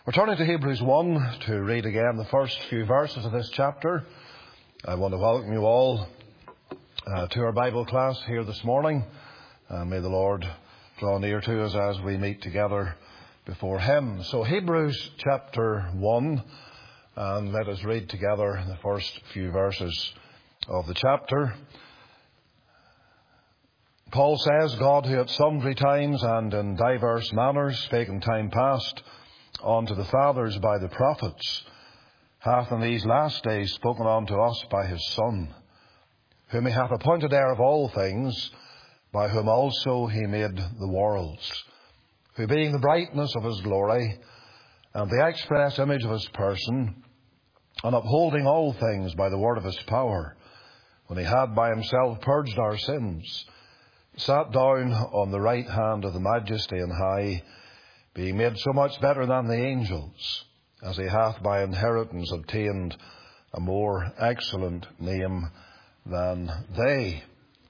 We're turning to Hebrews 1 to read again the first few verses of this chapter. I want to welcome you all to our Bible class here this morning. May the Lord draw near to us as we meet together before Him. So Hebrews chapter 1, and let us read together the first few verses of the chapter. Paul says, God, who at sundry times and in diverse manners spake in time past unto the fathers by the prophets, hath in these last days spoken unto us by his Son, whom he hath appointed heir of all things, by whom also he made the worlds, who being the brightness of his glory, and the express image of his person, and upholding all things by the word of his power, when he had by himself purged our sins, sat down on the right hand of the Majesty on high, being made so much better than the angels, as he hath by inheritance obtained a more excellent name than they.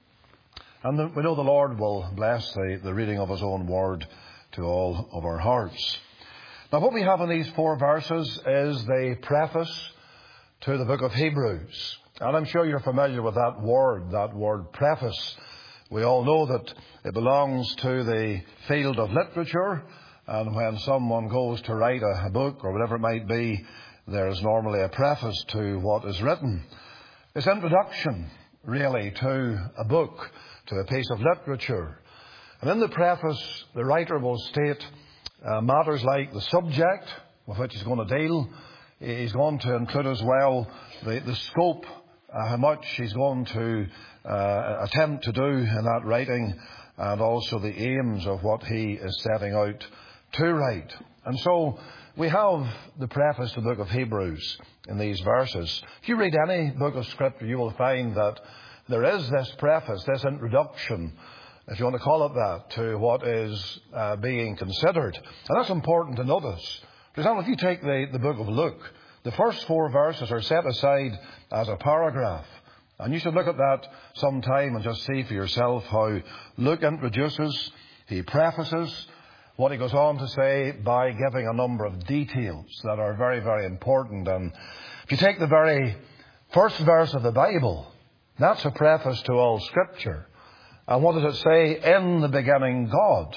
And we know the Lord will bless the reading of his own word to all of our hearts. Now, what we have in these 4 verses is the preface to the book of Hebrews. And I'm sure you're familiar with that word preface. We all know that it belongs to the field of literature. And when someone goes to write a book or whatever it might be, there is normally a preface to what is written. It's introduction, really, to a book, to a piece of literature. And in the preface, the writer will state matters like the subject with which he's going to deal. He's going to include as well the scope, how much he's going to attempt to do in that writing, and also the aims of what he is setting out to write. And so we have the preface to the book of Hebrews in these verses. If you read any book of Scripture, you will find that there is this preface, this introduction, if you want to call it that, to what is being considered. And that's important to notice. For example, if you take the book of Luke, the first 4 verses are set aside as a paragraph. And you should look at that sometime and just see for yourself how Luke introduces, he prefaces what he goes on to say by giving a number of details that are very, very important. And if you take the very first verse of the Bible, that's a preface to all Scripture. And what does it say? In the beginning, God.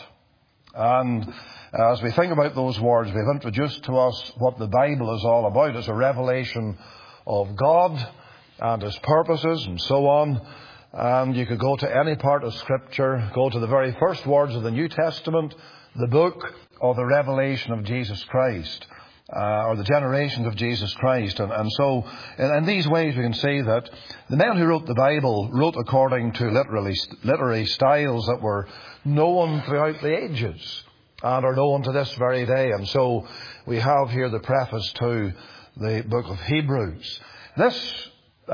And as we think about those words, we've introduced to us what the Bible is all about. It's a revelation of God and his purposes and so on. And you could go to any part of Scripture, go to the very first words of the New Testament, the book of the revelation of Jesus Christ, or the generations of Jesus Christ. And so in these ways we can see that the men who wrote the Bible wrote according to literary styles that were known throughout the ages and are known to this very day. And so we have here the preface to the book of Hebrews. This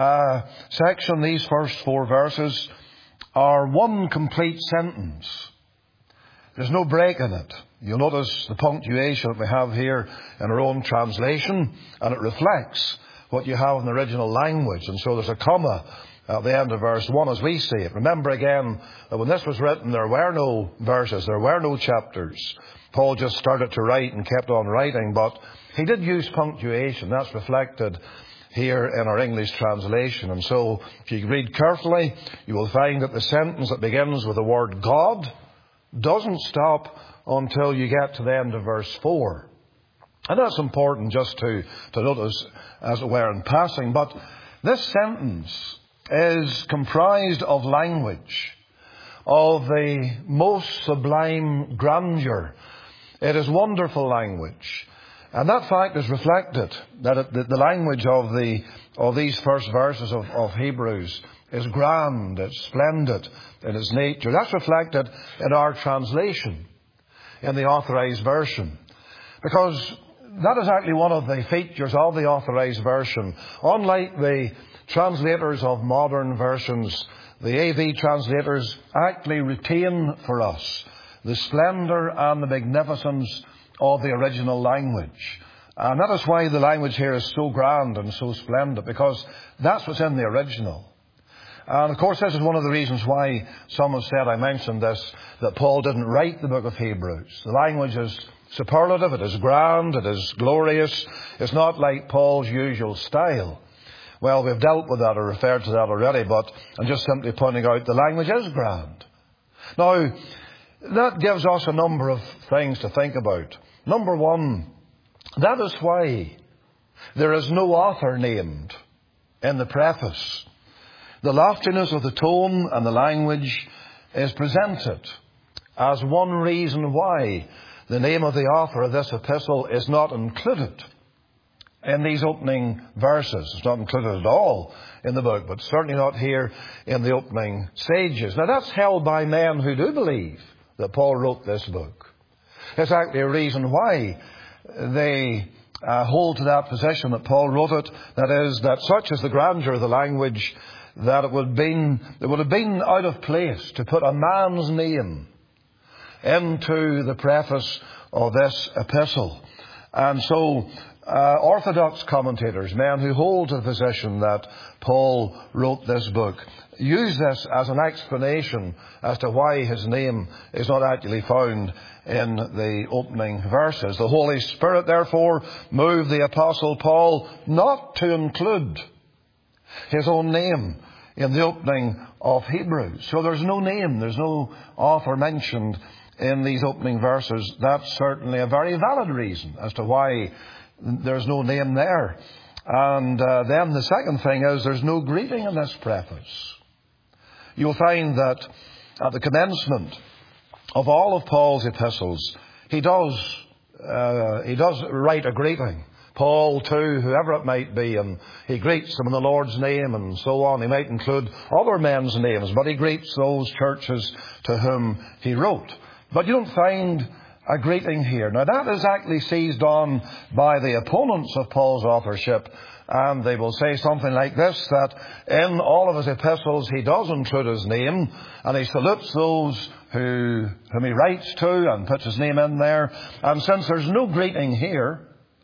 section, these first 4 verses, are one complete sentence. There's no break in it. You'll notice the punctuation that we have here in our own translation, and it reflects what you have in the original language. And so there's a comma at the end of verse 1 as we see it. Remember again that when this was written, there were no verses, there were no chapters. Paul just started to write and kept on writing, but he did use punctuation. That's reflected here in our English translation. And so if you read carefully, you will find that the sentence that begins with the word God doesn't stop until you get to the end of verse 4. And that's important just to notice, as it were, in passing. But this sentence is comprised of language of the most sublime grandeur. It is wonderful language. And that fact is reflected, that the language of these first verses of Hebrews is grand, it's splendid in its nature. That's reflected in our translation, in the Authorized Version. Because that is actually one of the features of the Authorized Version. Unlike the translators of modern versions, the AV translators actually retain for us the splendor and the magnificence of the original language. And that is why the language here is so grand and so splendid, because that's what's in the original. And of course, this is one of the reasons why some have said, I mentioned this, that Paul didn't write the book of Hebrews. The language is superlative, it is grand, it is glorious. It's not like Paul's usual style. Well, we've dealt with that or referred to that already, but I'm just simply pointing out the language is grand. Now, that gives us a number of things to think about. Number one, that is why there is no author named in the preface. The loftiness of the tone and the language is presented as one reason why the name of the author of this epistle is not included in these opening verses. It's not included at all in the book, but certainly not here in the opening stages. Now, that's held by men who do believe that Paul wrote this book. It's actually a reason why they hold to that position that Paul wrote it. That is, that such is the grandeur of the language that it would have been out of place to put a man's name into the preface of this epistle. And so orthodox commentators, men who hold to the position that Paul wrote this book, use this as an explanation as to why his name is not actually found in the opening verses. The Holy Spirit, therefore, moved the Apostle Paul not to include his own name in the opening of Hebrews. So there's no name, there's no author mentioned in these opening verses. That's certainly a very valid reason as to why there's no name there. And then the second thing is there's no greeting in this preface. You'll find that at the commencement of all of Paul's epistles, he does write a greeting. Paul to whoever it might be, and he greets them in the Lord's name and so on. He might include other men's names, but he greets those churches to whom he wrote. But you don't find a greeting here. Now, that is actually seized on by the opponents of Paul's authorship, and they will say something like this, that in all of his epistles he does include his name, and he salutes those whom he writes to and puts his name in there. And since there's no greeting here,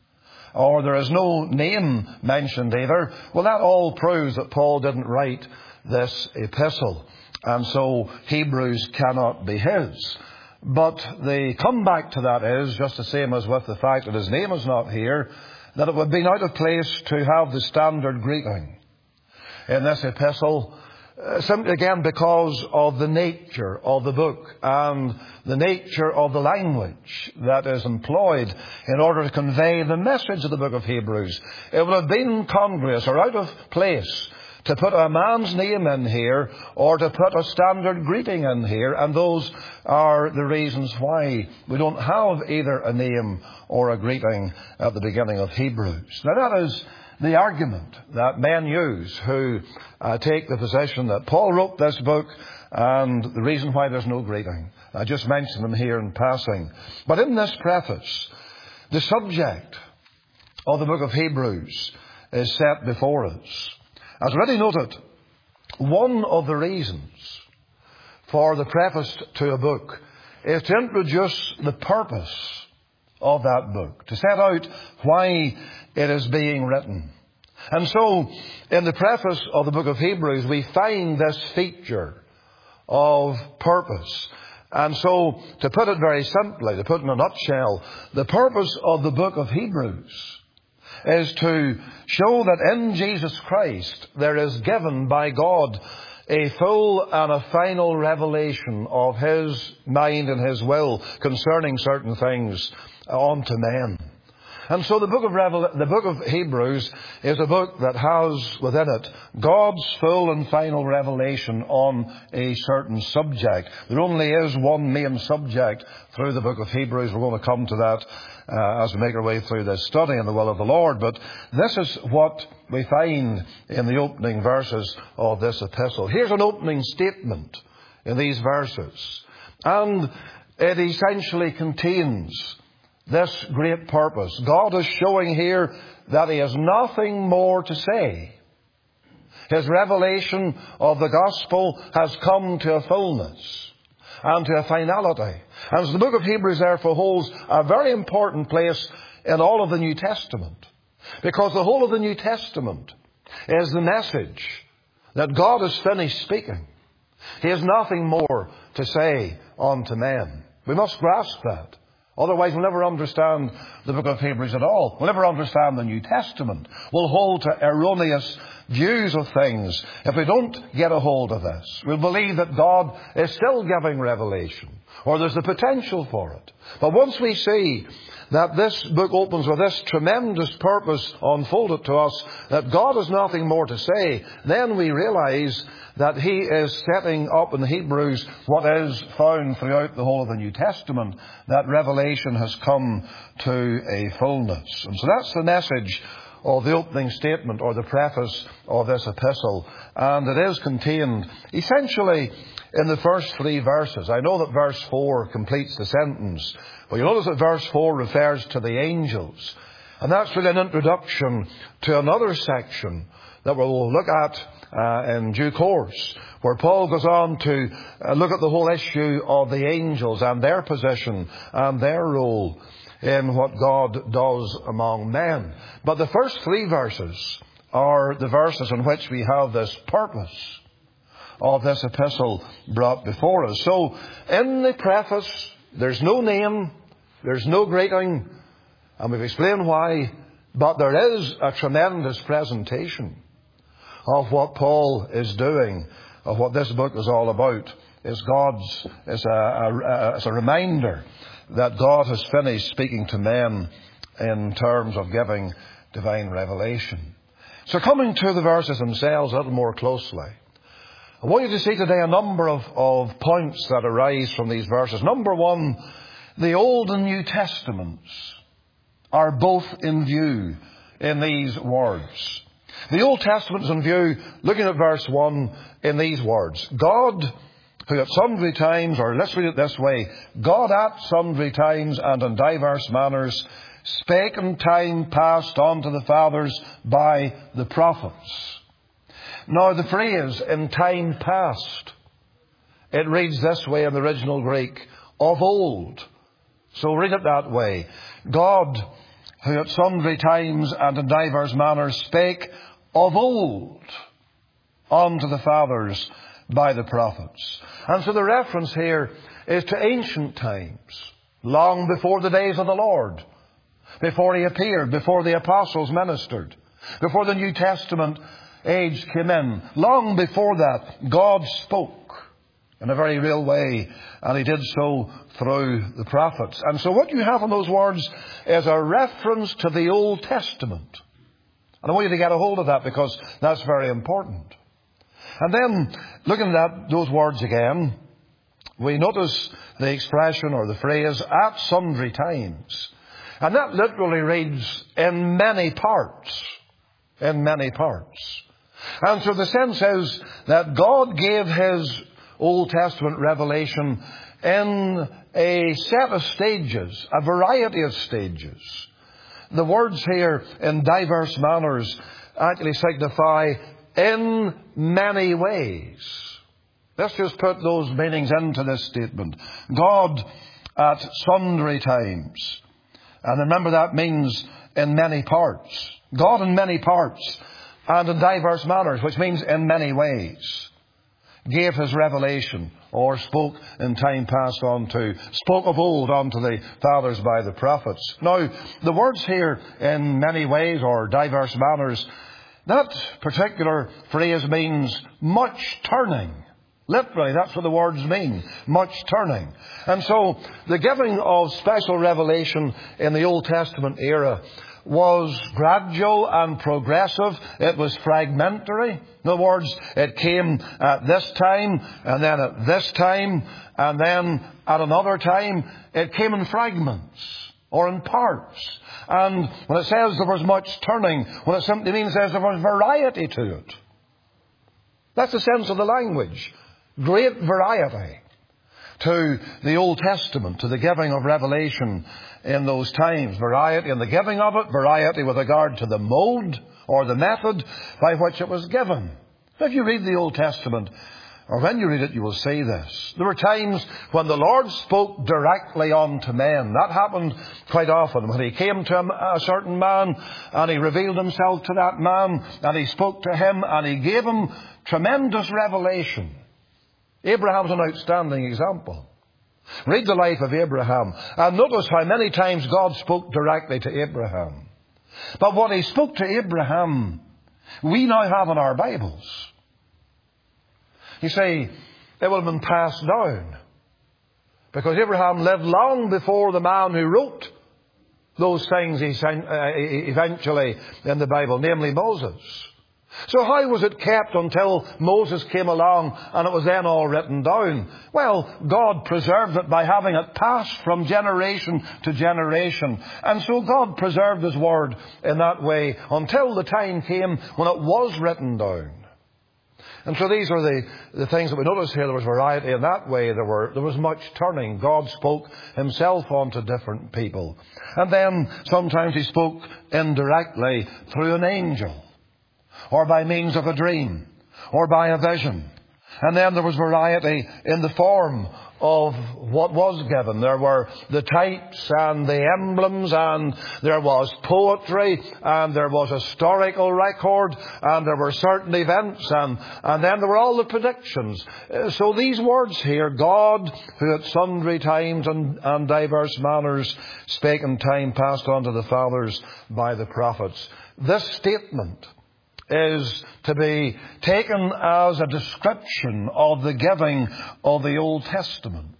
or there is no name mentioned either, well, that all proves that Paul didn't write this epistle, and so Hebrews cannot be his. But the comeback to that is, just the same as with the fact that his name is not here, that it would have been out of place to have the standard greeting in this epistle, simply again because of the nature of the book and the nature of the language that is employed in order to convey the message of the book of Hebrews. It would have been incongruous or out of place to put a man's name in here or to put a standard greeting in here, and those are the reasons why we don't have either a name or a greeting at the beginning of Hebrews. Now, that is the argument that men use who take the position that Paul wrote this book and the reason why there's no greeting. I just mentioned them here in passing. But in this preface, the subject of the book of Hebrews is set before us. As already noted, one of the reasons for the preface to a book is to introduce the purpose of that book, to set out why it is being written. And so, in the preface of the book of Hebrews, we find this feature of purpose. And so, to put it very simply, to put it in a nutshell, the purpose of the book of Hebrews is to show that in Jesus Christ there is given by God a full and a final revelation of His mind and His will concerning certain things unto men. And so the book of Hebrews is a book that has within it God's full and final revelation on a certain subject. There only is one main subject through the book of Hebrews. We're going to come to that as we make our way through this study in the will of the Lord. But this is what we find in the opening verses of this epistle. Here's an opening statement in these verses, and it essentially contains this great purpose. God is showing here that He has nothing more to say. His revelation of the gospel has come to a fullness and to a finality. And so the book of Hebrews therefore holds a very important place in all of the New Testament, because the whole of the New Testament is the message that God has finished speaking. He has nothing more to say unto men. We must grasp that Otherwise, we'll never understand the book of Hebrews at all. We'll never understand the New Testament. We'll hold to erroneous views of things if we don't get a hold of this. We'll believe that God is still giving revelation, or there's the potential for it. But once we see that this book opens with this tremendous purpose unfolded to us, that God has nothing more to say, then we realize that He is setting up in Hebrews what is found throughout the whole of the New Testament, that revelation has come to a fullness. And so that's the message of the opening statement, or the preface of this epistle. And it is contained essentially in the first 3 verses. I know that verse 4 completes the sentence, but you'll notice that verse 4 refers to the angels. And that's really an introduction to another section that we'll look at in due course, where Paul goes on to look at the whole issue of the angels and their position and their role in what God does among men. But the first 3 verses are the verses in which we have this purpose of this epistle brought before us. So, in the preface, there's no name, there's no greeting, and we've explained why, but there is a tremendous presentation of what Paul is doing, of what this book is all about. It's a reminder that God has finished speaking to men in terms of giving divine revelation. So coming to the verses themselves a little more closely, I want you to see today a number of points that arise from these verses. Number 1, the Old and New Testaments are both in view in these words. The Old Testament is in view, looking at verse 1, in these words. God, who at sundry times, or let's read it this way, God at sundry times and in diverse manners spake in time past unto the fathers by the prophets. Now the phrase, in time past, it reads this way in the original Greek, of old. So read it that way. God, who at sundry times and in divers manners spake of old unto the fathers by the prophets. And so the reference here is to ancient times, long before the days of the Lord, before He appeared, before the apostles ministered, before the New Testament age came in. Long before that, God spoke in a very real way, and He did so through the prophets. And so what you have in those words is a reference to the Old Testament. And I want you to get a hold of that, because that's very important. And then, looking at those words again, we notice the expression or the phrase, at sundry times. And that literally reads, in many parts. In many parts. And so the sense is that God gave His Old Testament revelation in a set of stages, a variety of stages. The words here, in diverse manners, actually signify in many ways. Let's just put those meanings into this statement. God at sundry times. And remember, that means in many parts. God in many parts and in diverse manners, which means in many ways, gave His revelation, or spoke in time past spoke of old unto the fathers by the prophets. Now, the words here, in many ways or diverse manners, that particular phrase means much turning. Literally, that's what the words mean. Much turning. And so, the giving of special revelation in the Old Testament era was gradual and progressive. It was fragmentary. In other words, it came at this time, and then at this time, and then at another time. It came in fragments, or in parts. And when it says there was much turning, what it simply means is there was variety to it. That's the sense of the language. Great variety to the Old Testament, to the giving of revelation in those times. Variety in the giving of it, variety with regard to the mode or the method by which it was given. If you read the Old Testament, or when you read it, you will see this. There were times when the Lord spoke directly unto men. That happened quite often. When He came to a certain man, and He revealed Himself to that man, and He spoke to him, and He gave him tremendous revelation. Abraham's an outstanding example. Read the life of Abraham and notice how many times God spoke directly to Abraham. But what He spoke to Abraham, we now have in our Bibles. You see, it will have been passed down. Because Abraham lived long before the man who wrote those things eventually in the Bible, namely Moses. So how was it kept until Moses came along and it was then all written down? Well, God preserved it by having it passed from generation to generation. And so God preserved His Word in that way until the time came when it was written down. And so these are the things that we notice here. There was variety in that way. There was much turning. God spoke Himself onto different people. And then sometimes He spoke indirectly through an angel, or by means of a dream, or by a vision. And then there was variety in the form of what was given. There were the types and the emblems, and there was poetry, and there was historical record, and there were certain events, and then there were all the predictions. So these words here, God, who at sundry times and diverse manners spake in time past unto the fathers by the prophets. This statement is to be taken as a description of the giving of the Old Testament.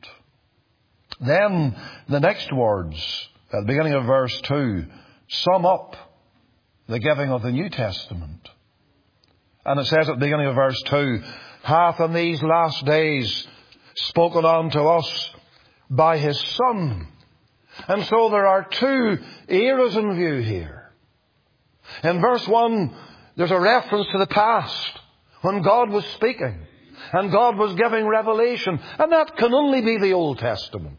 Then the next words, at the beginning of verse 2, sum up the giving of the New Testament. And it says at the beginning of verse 2, hath in these last days spoken unto us by His Son. And so there are two eras in view here. In verse 1, there's a reference to the past, when God was speaking and God was giving revelation. And that can only be the Old Testament.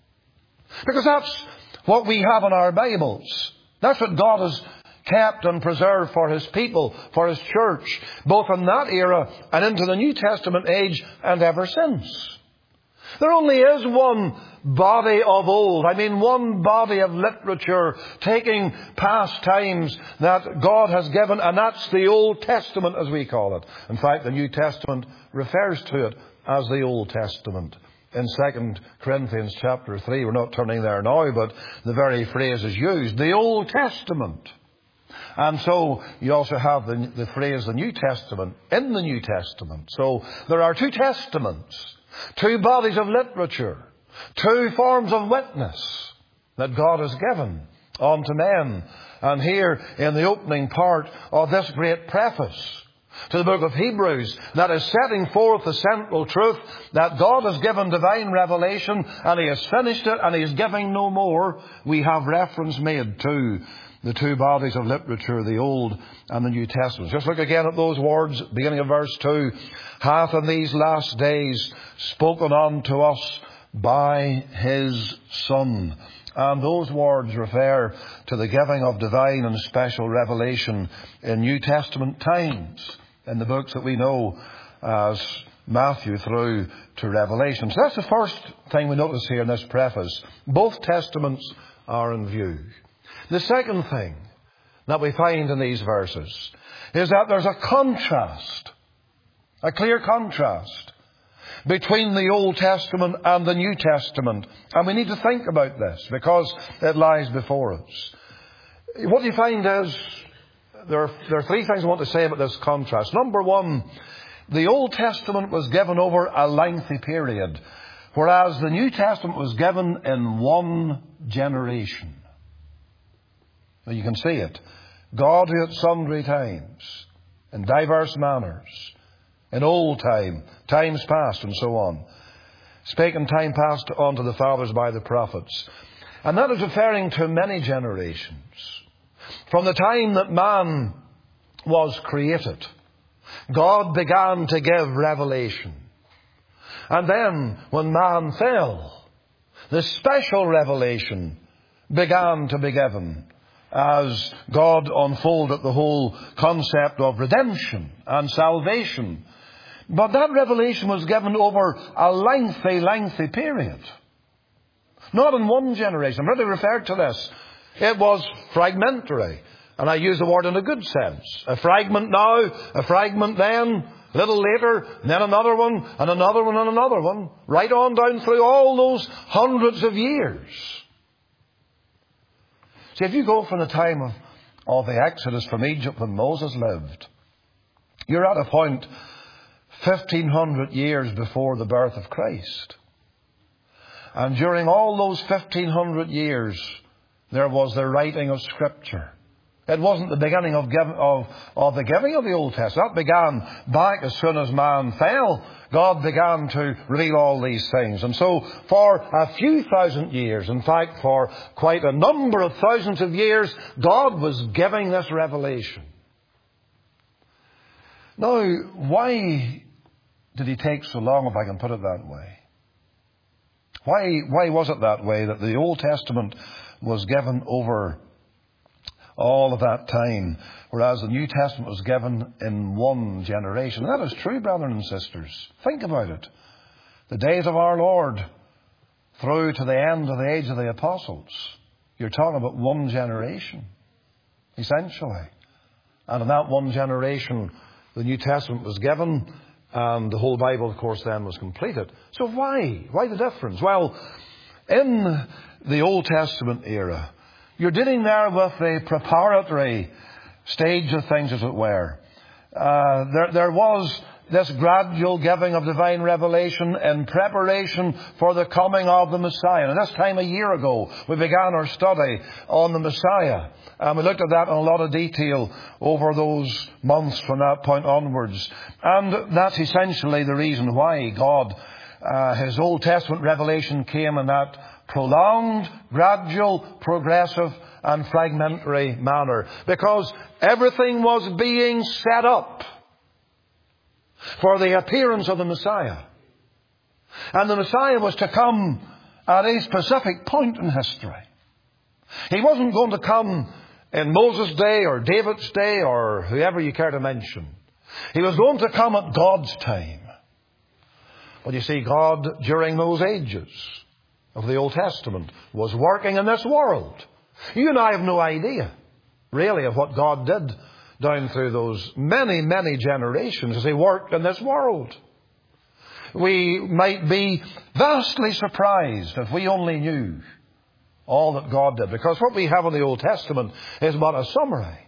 Because that's what we have in our Bibles. That's what God has kept and preserved for His people, for His church, both in that era and into the New Testament age and ever since. There only is one body of old. One body of literature taking past times that God has given, and that's the Old Testament as we call it. In fact, the New Testament refers to it as the Old Testament. In 2 Corinthians chapter 3, we're not turning there now, but the very phrase is used, the Old Testament. And so you also have the phrase the New Testament in the New Testament. So there are two testaments, two bodies of literature, two forms of witness that God has given unto men. And here in the opening part of this great preface to the book of Hebrews, that is setting forth the central truth that God has given divine revelation and He has finished it and He is giving no more, we have reference made to the two bodies of literature, the Old and the New Testament. Just look again at those words, beginning of verse 2. Hath in these last days spoken unto us by His Son. And those words refer to the giving of divine and special revelation in New Testament times, in the books that we know as Matthew through to Revelation. So that's the first thing we notice here in this preface. Both testaments are in view. The second thing that we find in these verses is that there's a contrast, a clear contrast between the Old Testament and the New Testament. And we need to think about this because it lies before us. What you find is there are three things I want to say about this contrast. Number one, the Old Testament was given over a lengthy period, whereas the New Testament was given in one generation. Now you can see it. God who at sundry times, in diverse manners, in old time, times past and so on, spake in time past unto the fathers by the prophets. And that is referring to many generations. From the time that man was created, God began to give revelation. And then when man fell, the special revelation began to be given as God unfolded the whole concept of redemption and salvation. But that revelation was given over a lengthy period. Not in one generation. I'm really referred to this. It was fragmentary. And I use the word in a good sense. A fragment now, a fragment then. A little later, then another one, and another one, and another one. Right on down through all those hundreds of years. See, if you go from the time of the Exodus from Egypt when Moses lived, you're at a point 1,500 years before the birth of Christ. And during all those 1,500 years, there was the writing of Scripture. It wasn't the beginning of the giving of the Old Testament. That began back as soon as man fell. God began to reveal all these things. And so for a few thousand years, in fact for quite a number of thousands of years, God was giving this revelation. Now, why did He take so long, if I can put it that way? Why was it that way, that the Old Testament was given over all of that time, whereas the New Testament was given in one generation? And that is true, brethren and sisters. Think about it. The days of our Lord through to the end of the age of the apostles, you're talking about one generation, essentially. And in that one generation, the New Testament was given, and the whole Bible, of course, then was completed. So why? Why the difference? Well, in the Old Testament era, you're dealing there with a preparatory stage of things, as it were. There was this gradual giving of divine revelation in preparation for the coming of the Messiah. And this time a year ago, we began our study on the Messiah. And we looked at that in a lot of detail over those months from that point onwards. And that's essentially the reason why God, His Old Testament revelation came in that prolonged, gradual, progressive and fragmentary manner. Because everything was being set up for the appearance of the Messiah. And the Messiah was to come at a specific point in history. He wasn't going to come in Moses' day or David's day or whoever you care to mention. He was going to come at God's time. But you see, God, during those ages of the Old Testament, was working in this world. You and I have no idea, really, of what God did down through those many, many generations as He worked in this world. We might be vastly surprised if we only knew all that God did, because what we have in the Old Testament is but a summary.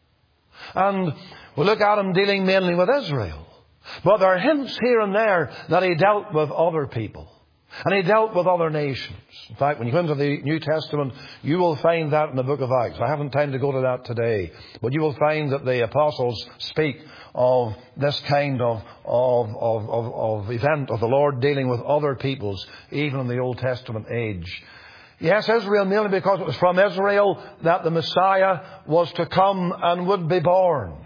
And we look at Him dealing mainly with Israel. But there are hints here and there that He dealt with other people. And He dealt with other nations. In fact, when you go into the New Testament, you will find that in the book of Acts. I haven't time to go to that today. But you will find that the apostles speak of this kind of event of the Lord dealing with other peoples, even in the Old Testament age. Yes, Israel, merely because it was from Israel that the Messiah was to come and would be born.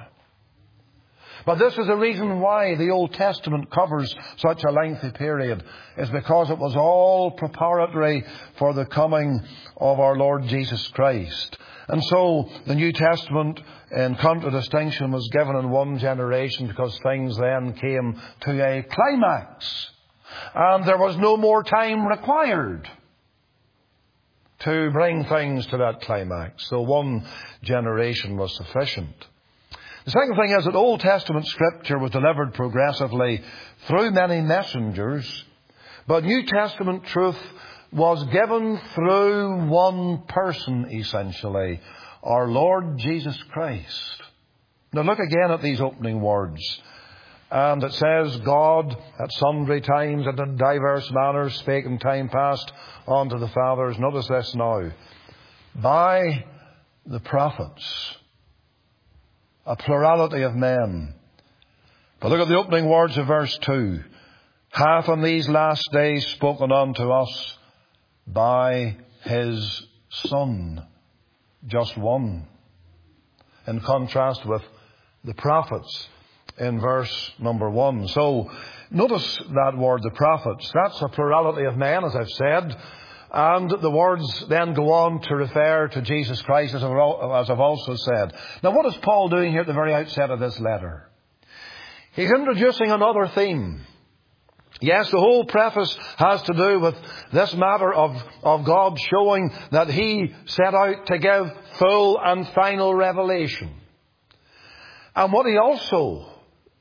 But this is the reason why the Old Testament covers such a lengthy period, is because it was all preparatory for the coming of our Lord Jesus Christ. And so the New Testament, in contradistinction, was given in one generation because things then came to a climax. And there was no more time required to bring things to that climax. So one generation was sufficient. The second thing is that Old Testament Scripture was delivered progressively through many messengers, but New Testament truth was given through one person, essentially, our Lord Jesus Christ. Now look again at these opening words. And it says, God at sundry times and in diverse manners spake in time past unto the fathers. Notice this now. By the prophets. A plurality of men. But look at the opening words of verse 2. Hath in these last days spoken unto us by His Son. Just one. In contrast with the prophets in verse number 1. So notice that word, the prophets. That's a plurality of men, as I've said. And the words then go on to refer to Jesus Christ, as I've also said. Now, what is Paul doing here at the very outset of this letter? He's introducing another theme. Yes, the whole preface has to do with this matter of God showing that He set out to give full and final revelation. And what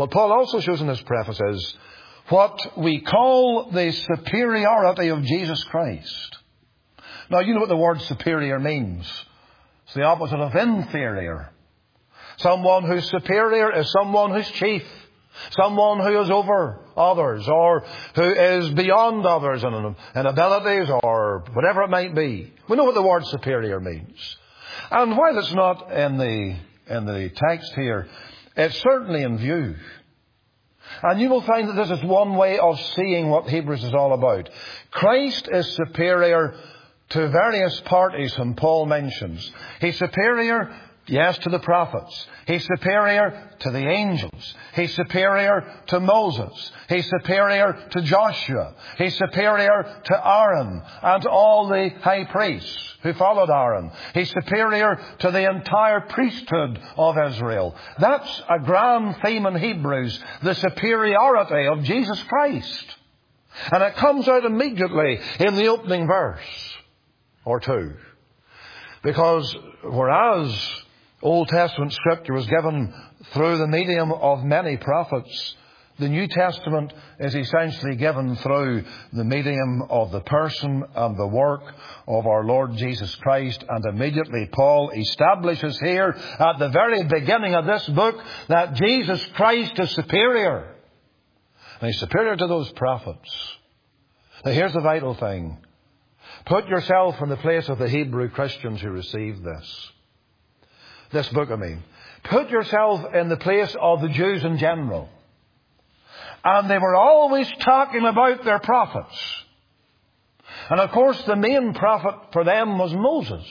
What Paul also shows in this preface is what we call the superiority of Jesus Christ. Now, you know what the word superior means. It's the opposite of inferior. Someone who's superior is someone who's chief. Someone who is over others, or who is beyond others in abilities, or whatever it might be. We know what the word superior means. And while it's not in the text here, it's certainly in view. And you will find that this is one way of seeing what Hebrews is all about. Christ is superior to various parties whom Paul mentions. He's superior, yes, to the prophets. He's superior to the angels. He's superior to Moses. He's superior to Joshua. He's superior to Aaron and to all the high priests who followed Aaron. He's superior to the entire priesthood of Israel. That's a grand theme in Hebrews, the superiority of Jesus Christ. And it comes out immediately in the opening verse or two. Because whereas Old Testament Scripture was given through the medium of many prophets, the New Testament is essentially given through the medium of the person and the work of our Lord Jesus Christ. And immediately Paul establishes here at the very beginning of this book that Jesus Christ is superior. And He's superior to those prophets. Now here's the vital thing. Put yourself in the place of the Hebrew Christians who received this book, I mean. Put yourself in the place of the Jews in general. And they were always talking about their prophets. And of course the main prophet for them was Moses.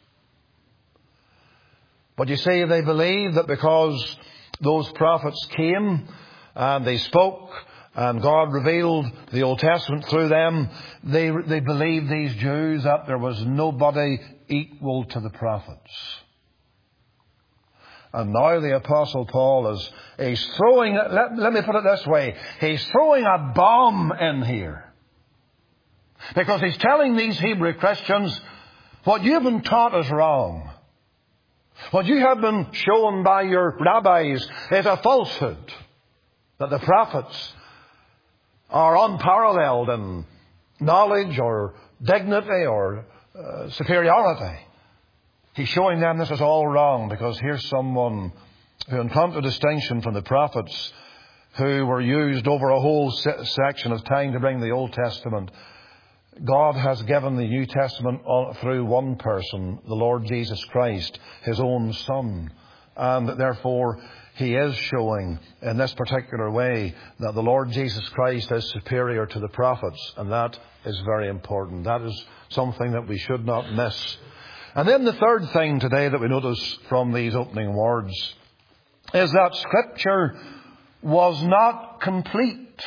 But you see, they believed that because those prophets came and they spoke and God revealed the Old Testament through them, they believed, these Jews, that there was nobody equal to the prophets. And now the Apostle Paul is throwing, let me put it this way, he's throwing a bomb in here. Because he's telling these Hebrew Christians, what you've been taught is wrong. What you have been shown by your rabbis is a falsehood. That the prophets are unparalleled in knowledge or dignity or superiority. He's showing them this is all wrong, because here's someone who, in contradistinction from the prophets who were used over a whole section of time to bring the Old Testament, God has given the New Testament through one person, the Lord Jesus Christ, His own Son. And therefore, He is showing in this particular way that the Lord Jesus Christ is superior to the prophets. And that is very important. That is something that we should not miss. And then the third thing today that we notice from these opening words is that Scripture was not complete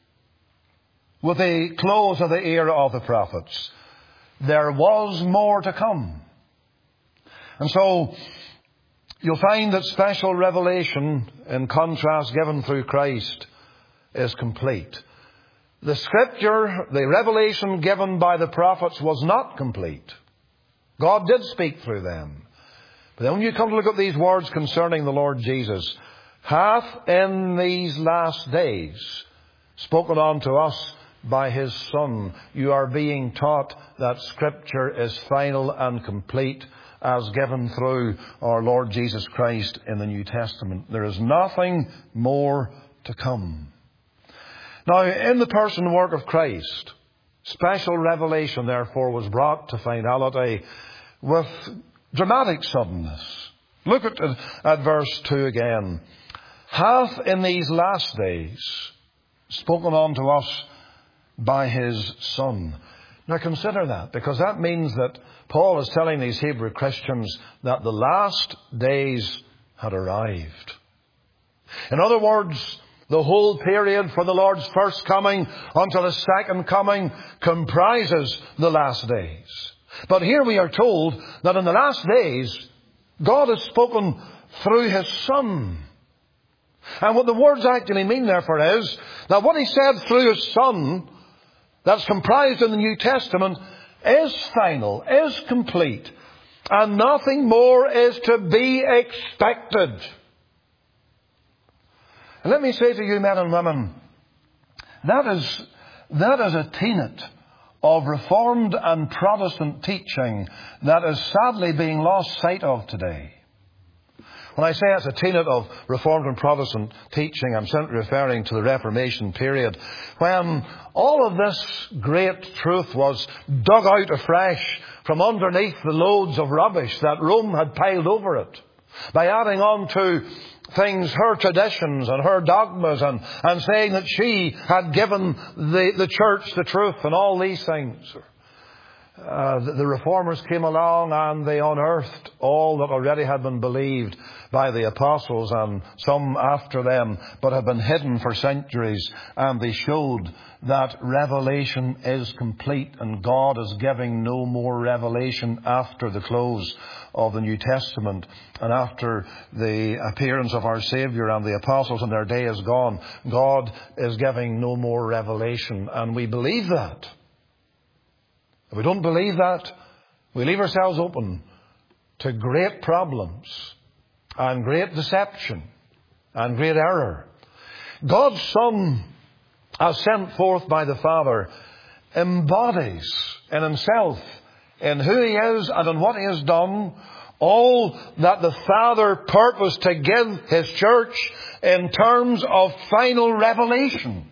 with the close of the era of the prophets. There was more to come. And so you'll find that special revelation, in contrast given through Christ, is complete. The Scripture, the revelation given by the prophets, was not complete. God did speak through them. But then when you come to look at these words concerning the Lord Jesus, hath in these last days spoken unto us by His Son. You are being taught that Scripture is final and complete as given through our Lord Jesus Christ in the New Testament. There is nothing more to come. Now, in the person and work of Christ, special revelation, therefore, was brought to finality with dramatic suddenness. Look at verse 2 again. Hath in these last days spoken unto us by His Son. Now consider that, because that means that Paul is telling these Hebrew Christians that the last days had arrived. In other words, the whole period from the Lord's first coming until His second coming comprises the last days. But here we are told that in the last days, God has spoken through His Son. And what the words actually mean, therefore, is that what He said through His Son, that's comprised in the New Testament, is final, is complete, and nothing more is to be expected. And let me say to you, men and women, that is a tenet of Reformed and Protestant teaching that is sadly being lost sight of today. When I say it's a tenet of Reformed and Protestant teaching, I'm simply referring to the Reformation period, when all of this great truth was dug out afresh from underneath the loads of rubbish that Rome had piled over it, by adding on to things, her traditions and her dogmas, and saying that she had given the church the truth and all these things. The Reformers came along and they unearthed all that already had been believed by the apostles and some after them, but had been hidden for centuries. And they showed that revelation is complete and God is giving no more revelation after the close of the New Testament and after the appearance of our Saviour and the apostles and their day is gone. God is giving no more revelation, and we believe that. If we don't believe that, we leave ourselves open to great problems and great deception and great error. God's Son, as sent forth by the Father, embodies in Himself, in who He is and in what He has done, all that the Father purposed to give His church in terms of final revelation.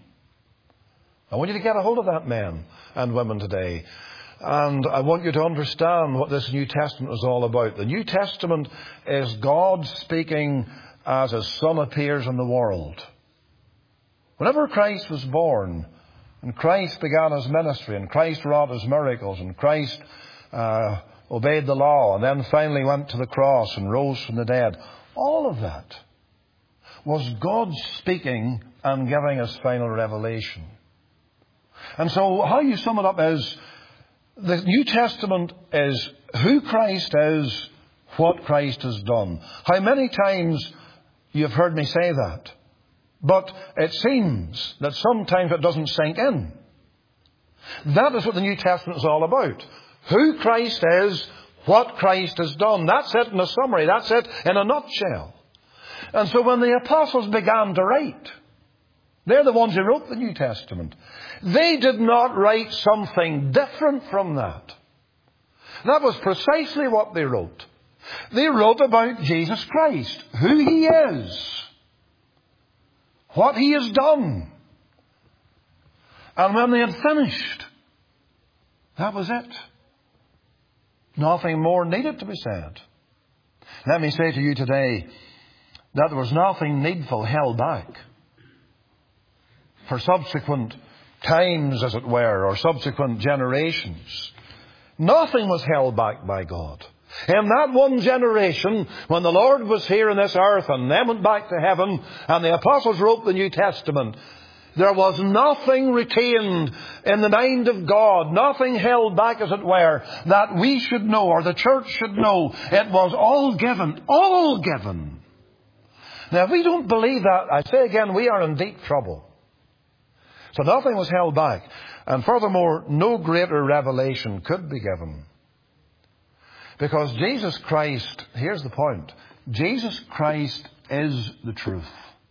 I want you to get a hold of that, men and women, today. And I want you to understand what this New Testament is all about. The New Testament is God speaking as His Son appears in the world. Whenever Christ was born, and Christ began His ministry, and Christ wrought His miracles, and Christ obeyed the law, and then finally went to the cross and rose from the dead, all of that was God speaking and giving His final revelation. And so how you sum it up is, the New Testament is who Christ is, what Christ has done. How many times you have heard me say that? But it seems that sometimes it doesn't sink in. That is what the New Testament is all about. Who Christ is, what Christ has done. That's it in a summary. That's it in a nutshell. And so when the apostles began to write, they're the ones who wrote the New Testament. They did not write something different from that. That was precisely what they wrote. They wrote about Jesus Christ, who He is, what He has done. And when they had finished, that was it. Nothing more needed to be said. Let me say to you today that there was nothing needful held back for subsequent times, as it were, or subsequent generations. Nothing was held back by God. In that one generation, when the Lord was here on this earth and then went back to heaven and the apostles wrote the New Testament, there was nothing retained in the mind of God, nothing held back, as it were, that we should know or the church should know. It was all given, all given. Now, if we don't believe that, I say again, we are in deep trouble. So nothing was held back. And furthermore, no greater revelation could be given. Because Jesus Christ, here's the point, Jesus Christ is the truth.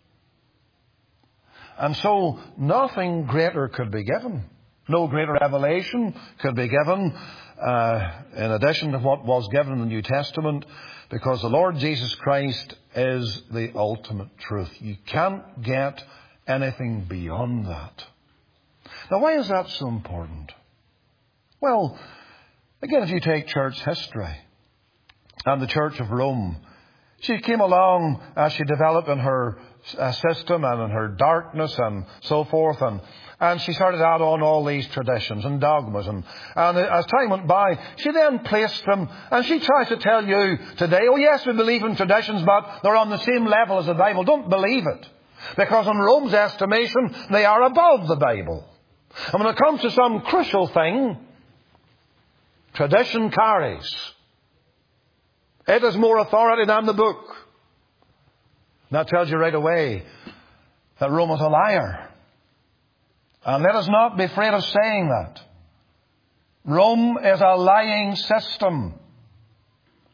And so nothing greater could be given. No greater revelation could be given in addition to what was given in the New Testament, because the Lord Jesus Christ is the ultimate truth. You can't get anything beyond that. Now, why is that so important? Well, again, if you take church history and the Church of Rome, she came along as she developed in her system and in her darkness and so forth, and she started to add on all these traditions and dogmas, and as time went by, she then placed them, and she tries to tell you today, oh yes, we believe in traditions, but they're on the same level as the Bible. Don't believe it, because in Rome's estimation, they are above the Bible. And when it comes to some crucial thing, tradition carries. It has more authority than the book. That tells you right away that Rome is a liar. And let us not be afraid of saying that. Rome is a lying system.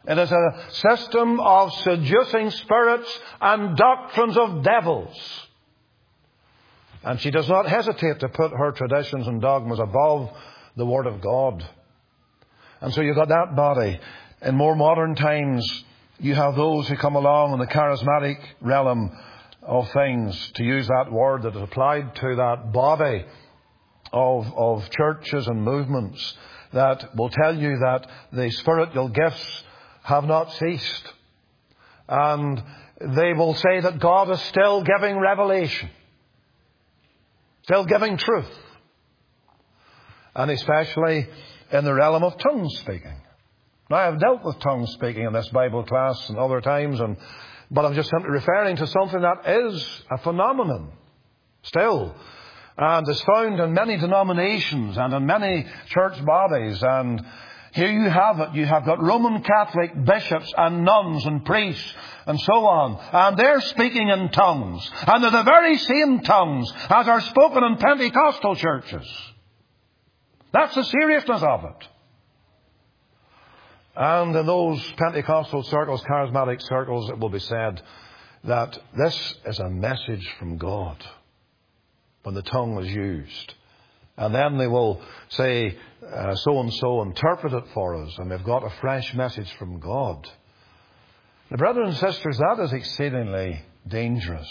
It is a system of seducing spirits and doctrines of devils. And she does not hesitate to put her traditions and dogmas above the Word of God. And so you've got that body. In more modern times, you have those who come along in the charismatic realm of things, to use that word that is applied to that body of churches and movements, that will tell you that the spiritual gifts have not ceased. And they will say that God is still giving revelation, still giving truth. And especially in the realm of tongue speaking. Now, I've dealt with tongue speaking in this Bible class and other times, but I'm just simply referring to something that is a phenomenon still, and is found in many denominations and in many church bodies. And here you have it. You have got Roman Catholic bishops and nuns and priests and so on, and they're speaking in tongues, and they're the very same tongues as are spoken in Pentecostal churches. That's the seriousness of it. And in those Pentecostal circles, charismatic circles, it will be said that this is a message from God when the tongue is used. And then they will say, so-and-so interpret it for us, and they've got a fresh message from God. Now, brothers and sisters, that is exceedingly dangerous.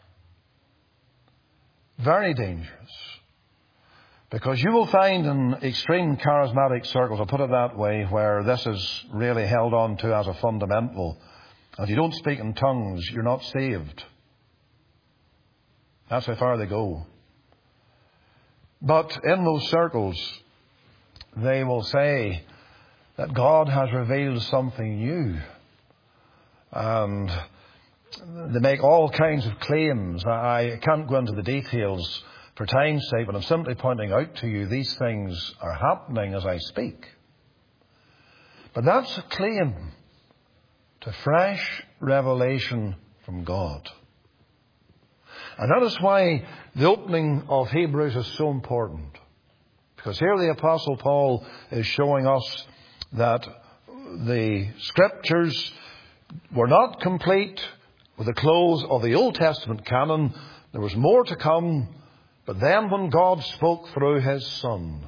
Very dangerous. Because you will find in extreme charismatic circles, I'll put it that way, where this is really held on to as a fundamental. If you don't speak in tongues, you're not saved. That's how far they go. But in those circles, they will say that God has revealed something new. And they make all kinds of claims. I can't go into the details for time's sake, but I'm simply pointing out to you these things are happening as I speak. But that's a claim to fresh revelation from God. And that is why the opening of Hebrews is so important. Because here the Apostle Paul is showing us that the Scriptures were not complete with the close of the Old Testament canon. There was more to come. But then when God spoke through His Son,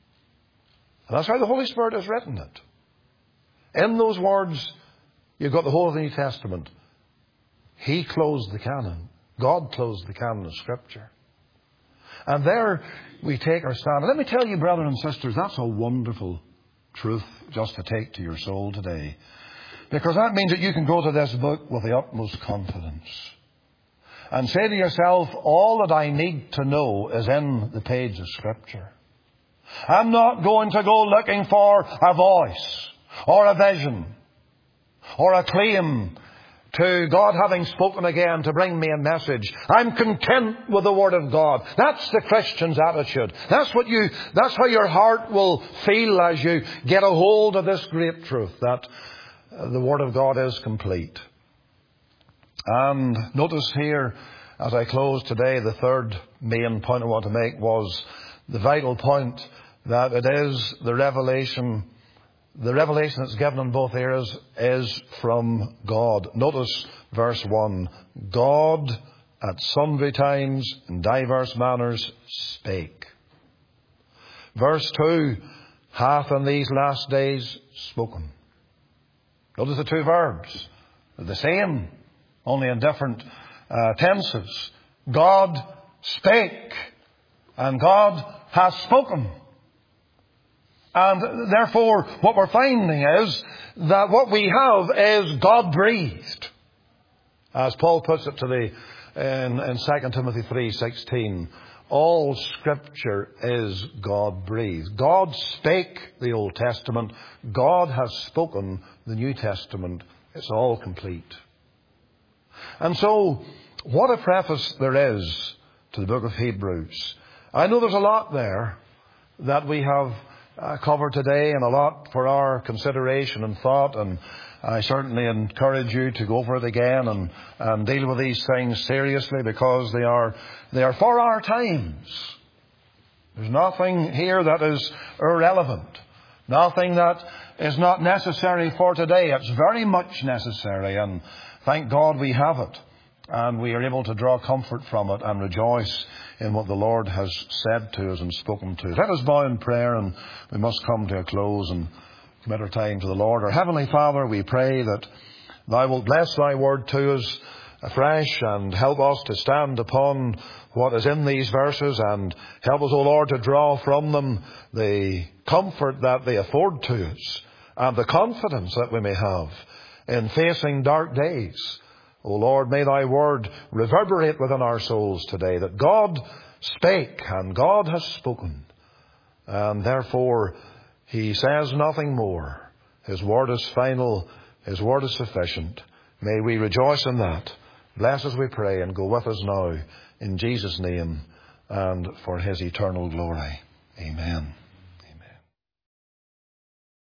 and that's how the Holy Spirit has written it. In those words, you've got the whole of the New Testament. He closed the canon. God closed the canon of Scripture. And there we take our stand. And let me tell you, brothers and sisters, that's a wonderful truth just to take to your soul today. Because that means that you can go to this book with the utmost confidence. And say to yourself, all that I need to know is in the page of Scripture. I'm not going to go looking for a voice or a vision or a claim to God having spoken again to bring me a message. I'm content with the Word of God. That's the Christian's attitude. That's how your heart will feel as you get a hold of this great truth, that the Word of God is complete. And notice here, as I close today, the third main point I want to make was the vital point that it is the revelation that's given in both areas is from God. Notice verse 1. God at sundry times in diverse manners spake. Verse 2. Hath in these last days spoken. Notice the two verbs. They're the same, only in different tenses. God spake, and God has spoken. And therefore, what we're finding is that what we have is God-breathed. As Paul puts it in 2 Timothy 3:16, all Scripture is God-breathed. God spake the Old Testament. God has spoken the New Testament. It's all complete. And so, what a preface there is to the book of Hebrews. I know there's a lot there that we have covered today, and a lot for our consideration and thought, and I certainly encourage you to go over it again and deal with these things seriously, because they are for our times. There's nothing here that is irrelevant. Nothing that is not necessary for today. It's very much necessary, and thank God we have it. And we are able to draw comfort from it and rejoice in what the Lord has said to us and spoken to us. Let us bow in prayer, and we must come to a close and commit our time to the Lord. Our Heavenly Father, we pray that Thou wilt bless Thy word to us afresh and help us to stand upon what is in these verses, and help us, O Lord, to draw from them the comfort that they afford to us and the confidence that we may have in facing dark days. O Lord, may Thy word reverberate within our souls today, that God spake and God has spoken, and therefore He says nothing more. His word is final. His word is sufficient. May we rejoice in that. Bless us, we pray, and go with us now in Jesus' name and for His eternal glory. Amen.